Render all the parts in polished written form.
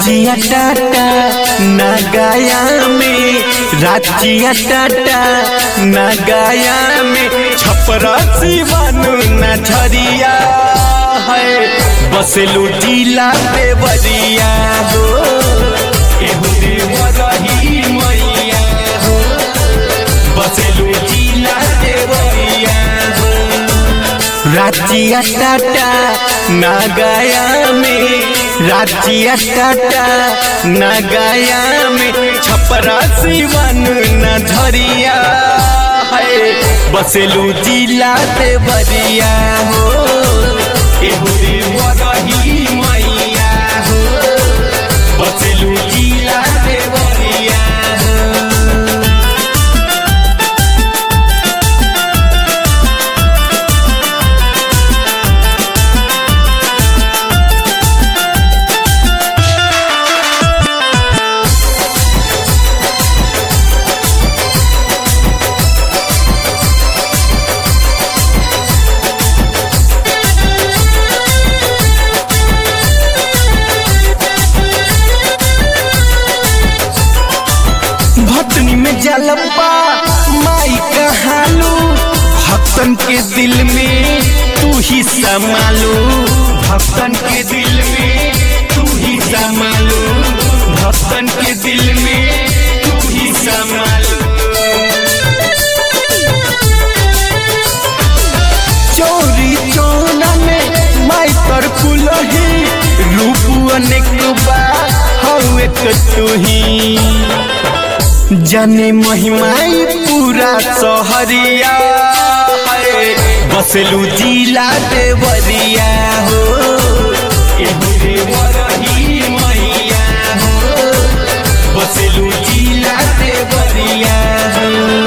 रजिया टाटा नगाया में, राजिया टाटा नगाया में, छपरा सिवानु न झरिया है, बसलू जिला देवरिया हो, एहू देवरही मैया हो, बसलू जिला देवरिया हो। राजिया टाटा नगाया में, राजिया टाटा नगाया में, छपरा सिवानु न झरिया है, बसलू जिला देवरिया हो, एहू देवरही मैया हो, बसलू जिला देवरिया हो। भटनी में जलपा माई कहालू, भक्तन के दिल में तू ही समालू, भक्तन के दिल में तू ही समालू, भक्तन के दिल में तू ही समालू। चोरी चोना में माई तर कुलही, रूप अनेक बा हऊ एक तू ही, जाने महिमाई पूरा सहरिया है, बसलू जिला देवरिया हो, एहू देवरही मैया हो, बसलू जिला देवरिया हो।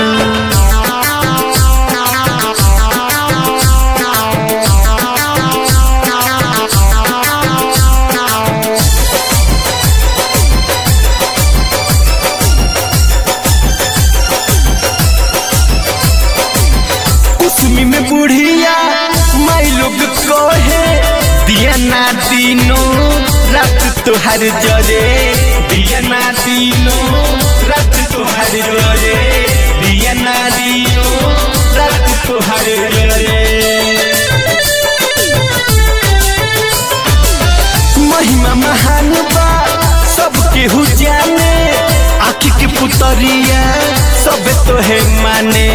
में बुढ़िया माई लोग कहे, दिया ना दिनों रात तुहार जरे, दिया ना दिनों रात तुहार जरे, दिया ना दिनों रात तुहार जरे। महिमा महान बा सबके हु जाने, आखी के पुतरिया सब तो है माने,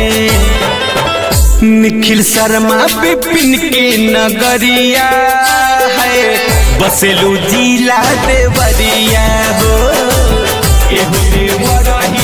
निखिल शर्मा विपिन के नगरिया है, बसलू जिला देवरिया हो, एहू देवरही